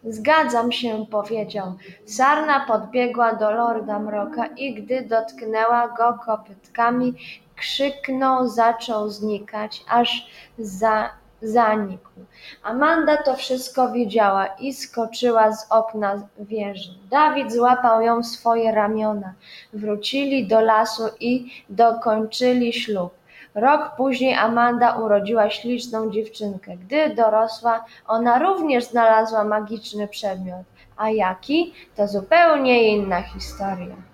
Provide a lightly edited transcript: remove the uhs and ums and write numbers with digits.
Zgadzam się, powiedział. Sarna podbiegła do lorda Mroka i gdy dotknęła go kopytkami, krzyknął, zaczął znikać, aż zanikł. Amanda to wszystko widziała i skoczyła z okna wieży. Dawid złapał ją w swoje ramiona. Wrócili do lasu i dokończyli ślub. Rok później Amanda urodziła śliczną dziewczynkę. Gdy dorosła, ona również znalazła magiczny przedmiot. A jaki? To zupełnie inna historia.